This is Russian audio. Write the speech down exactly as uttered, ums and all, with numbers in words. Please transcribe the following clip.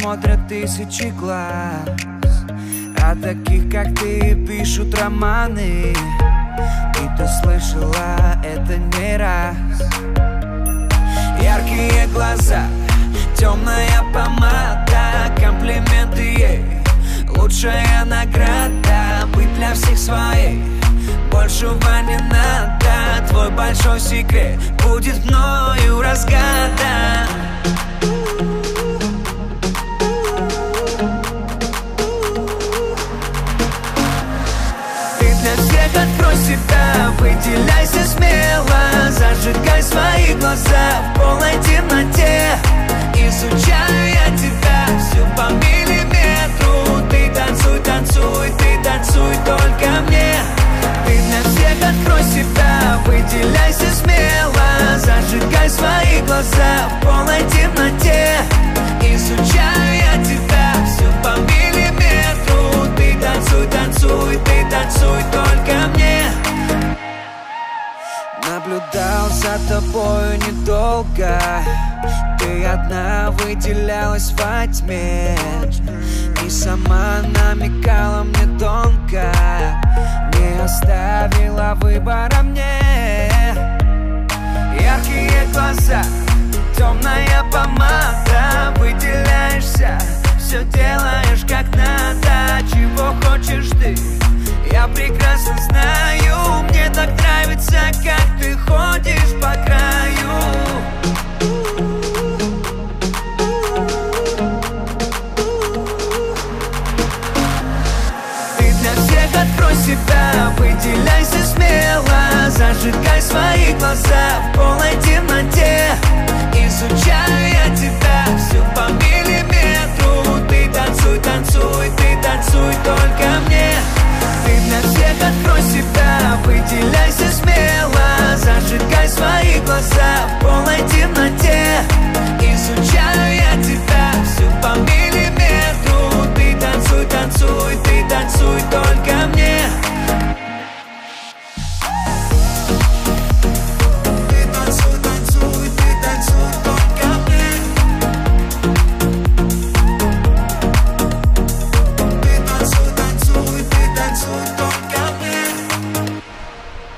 смотрят тысячи глаз, о таких, как ты, пишут романы. И ты слышала это не раз. Яркие глаза, темная помада, комплименты ей лучшая награда. Быть для всех своей, большего не надо. Твой большой секрет будет мною разгадан. Ты для всех открой себя, выделяйся смело, зажигай свои глаза в полной темноте. Изучаю я тебя всю по миллиметру. Ты танцуй, танцуй, ты танцуй только мне. Ты для всех открой себя, выделяйся смело, зажигай свои глаза в полной темноте. Изучаю я тебя всю по миллиметру. Ты танцуй, танцуй, ты танцуй только мне. Наблюдал за тобою недолго, ты одна выделялась во тьме и сама намекала мне тонко, не оставила выбора мне. Яркие глаза, темная помада, выделяешься, все делаешь как надо. Чего хочешь ты, я прекрасно знаю. Мне так нравится, как ты ходишь по краю. Ты для всех открой себя, выделяйся смело, зажигай свои глаза в полной темноте. Изучаю я тебя всю по миру.